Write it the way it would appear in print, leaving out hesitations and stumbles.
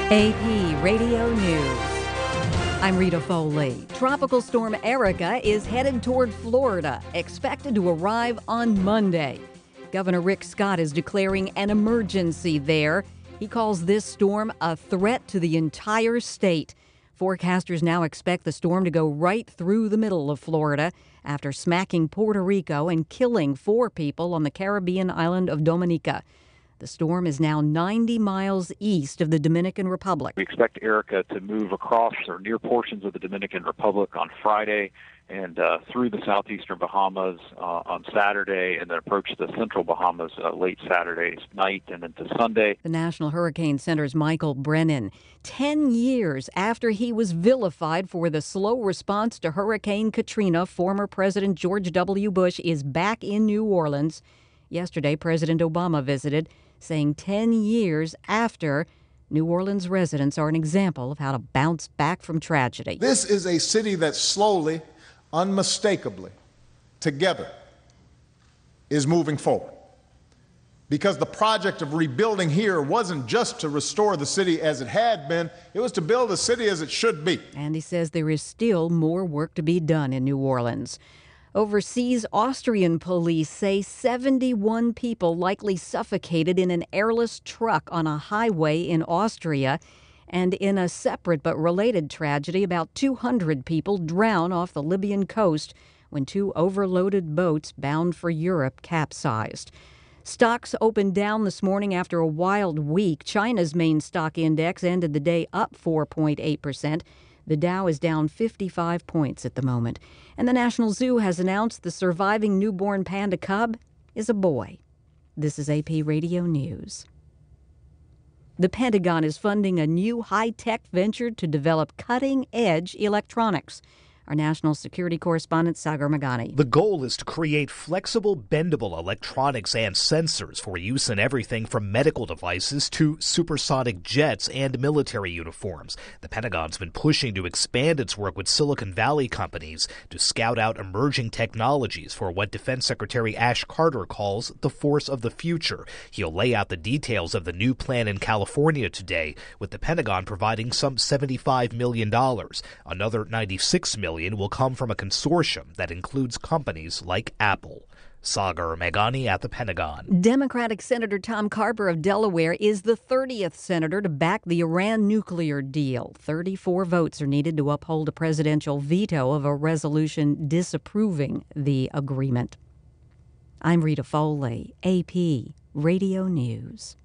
AP Radio News. I'm Rita Foley. Tropical storm Erica is headed toward Florida, expected to arrive on Monday. Governor Rick Scott is declaring an emergency there. He calls this storm a threat to the entire state. Forecasters now expect the storm to go right through the middle of Florida after smacking Puerto Rico and killing 4 people on the Caribbean island of Dominica. The storm is now 90 miles east of the Dominican Republic. We expect Erica to move across or near portions of the Dominican Republic on Friday and through the southeastern Bahamas on Saturday, and then approach the central Bahamas late Saturday night and into Sunday. The National Hurricane Center's Michael Brennan, 10 years after he was vilified for the slow response to Hurricane Katrina, former President George W. Bush is back in New Orleans. Yesterday, President Obama visited, saying 10 years after, New Orleans residents are an example of how to bounce back from tragedy. This is a city that slowly, unmistakably, together, is moving forward. Because the project of rebuilding here wasn't just to restore the city as it had been, it was to build the city as it should be. And he says there is still more work to be done in New Orleans. Overseas, Austrian police say 71 people likely suffocated in an airless truck on a highway in Austria. And in a separate but related tragedy, about 200 people drown off the Libyan coast when 2 overloaded boats bound for Europe capsized. Stocks opened down this morning after a wild week. China's main stock index ended the day up 4.8%. The Dow is down 55 points at the moment. And the National Zoo has announced the surviving newborn panda cub is a boy. This is AP Radio News. The Pentagon is funding a new high-tech venture to develop cutting-edge electronics. Our national security correspondent, Sagar Meghani. The goal is to create flexible, bendable electronics and sensors for use in everything from medical devices to supersonic jets and military uniforms. The Pentagon's been pushing to expand its work with Silicon Valley companies to scout out emerging technologies for what Defense Secretary Ash Carter calls the force of the future. He'll lay out the details of the new plan in California today, with the Pentagon providing some $75 million. Another $96 million will come from a consortium that includes companies like Apple. Sagar Meghani at the Pentagon. Democratic Senator Tom Carper of Delaware is the 30th senator to back the Iran nuclear deal. 34 votes are needed to uphold a presidential veto of a resolution disapproving the agreement. I'm Rita Foley, AP Radio News.